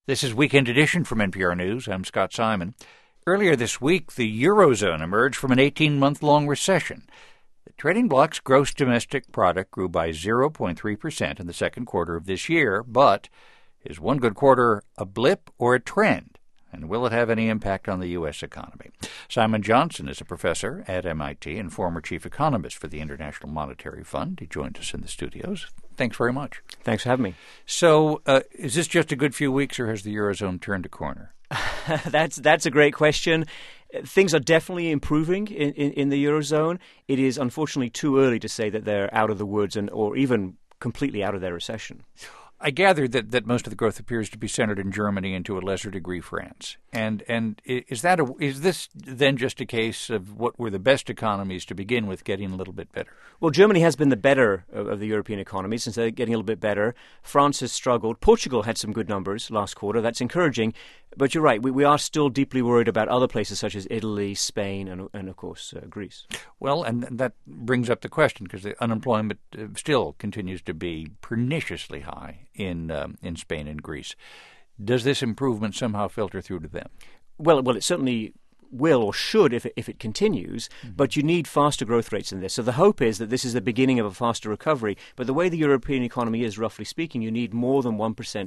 This is Weekend Edition from NPR News. I'm Scott Simon. Earlier this week, the Eurozone emerged from an 18-month-long recession. The trading bloc's gross domestic product grew by 0.3% in the second quarter of this year, but is one good quarter a blip or a trend? And will it have any impact on the U.S. economy? Simon Johnson is a professor at MIT and former chief economist for the International Monetary Fund. He joins us in the studios. Thanks very much. Thanks for having me. So is this just a good few weeks, or has the Eurozone turned a corner? That's a great question. Things are definitely improving in the Eurozone. It is unfortunately too early to say that they're out of the woods or even completely out of their recession. I gather that most of the growth appears to be centered in Germany and to a lesser degree France. And is this then just a case of what were the best economies to begin with getting a little bit better? Well, Germany has been the better of the European economies since they're getting a little bit better. France has struggled. Portugal had some good numbers last quarter. That's encouraging. But you're right. We are still deeply worried about other places such as Italy, Spain, and of course, Greece. Well, and that brings up the question, because the unemployment still continues to be perniciously high in Spain and Greece. Does this improvement somehow filter through to them? Well, it certainly will or should if it continues, but you need faster growth rates than this. So the hope is that this is the beginning of a faster recovery. But the way the European economy is, roughly speaking, you need more than 1%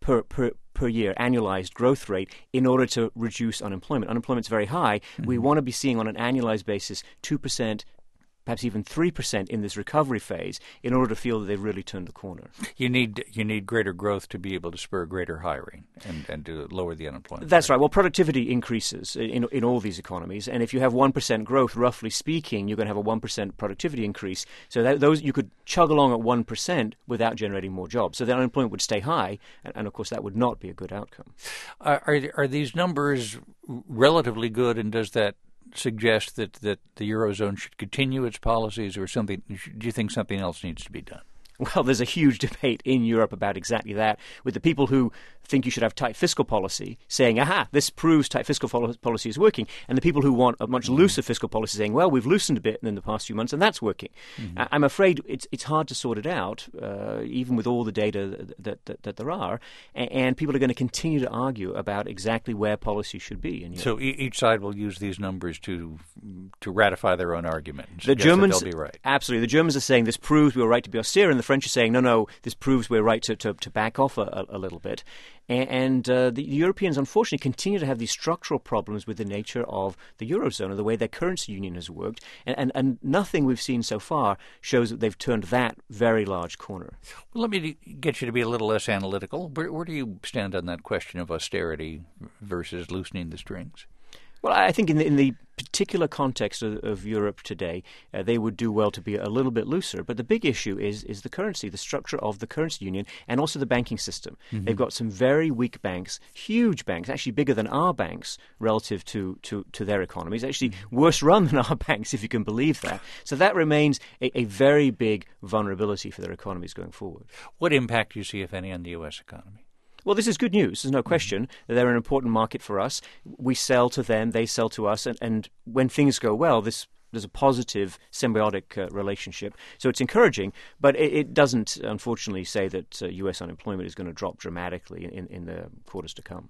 per year annualized growth rate in order to reduce unemployment. Unemployment's very high. We want to be seeing on an annualized basis 2%, perhaps even 3% in this recovery phase in order to feel that they've really turned the corner. You need greater growth to be able to spur greater hiring and to lower the unemployment That's rate. right. Well, productivity increases in all these economies, and if you have 1% growth, roughly speaking, you're going to have a 1% productivity increase. So those you could chug along at 1% without generating more jobs. So the unemployment would stay high, and of course that would not be a good outcome. Are these numbers relatively good, and does that suggest that the Eurozone should continue its policies, or something? Do you think something else needs to be done? Well, there's a huge debate in Europe about exactly that, with the people who think you should have tight fiscal policy saying, aha, this proves tight fiscal policy is working, and the people who want a much looser fiscal policy saying, well, we've loosened a bit in the past few months, and that's working. I'm afraid it's hard to sort it out, even with all the data that there are, and people are going to continue to argue about exactly where policy should be in Europe. So each side will use these numbers to ratify their own argument. The Germans, they'll be right. Absolutely. The Germans are saying this proves we were right to be austere, and the French are saying, no, this proves we're right to back off a little bit. And the Europeans, unfortunately, continue to have these structural problems with the nature of the Eurozone and the way their currency union has worked. And nothing we've seen so far shows that they've turned that very large corner. Well, let me get you to be a little less analytical. Where do you stand on that question of austerity versus loosening the strings? Well, I think in the particular context of Europe today, they would do well to be a little bit looser. But the big issue is the currency, the structure of the currency union, and also the banking system. They've got some very weak banks, huge banks, actually bigger than our banks relative to their economies, actually worse run than our banks, if you can believe that. So that remains a very big vulnerability for their economies going forward. What impact do you see, if any, on the U.S. economy? Well, this is good news. There's no question. They're an important market for us. We sell to them, they sell to us, and when things go well, there's a positive symbiotic relationship. So it's encouraging, but it doesn't, unfortunately, say that U.S. unemployment is going to drop dramatically in the quarters to come.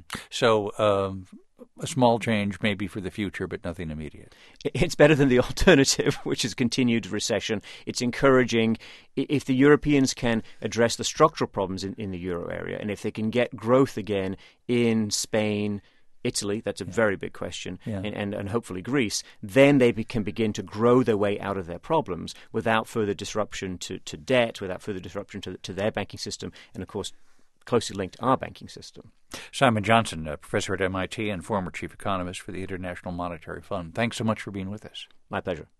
So a small change maybe for the future, but nothing immediate. It's better than the alternative, which is continued recession. It's encouraging. If the Europeans can address the structural problems in the euro area, and if they can get growth again in Spain, Italy, that's a very big question, and hopefully Greece, then they can begin to grow their way out of their problems without further disruption to debt, without further disruption to their banking system, and of course closely linked to our banking system. Simon Johnson, a professor at MIT and former chief economist for the International Monetary Fund. Thanks so much for being with us. My pleasure.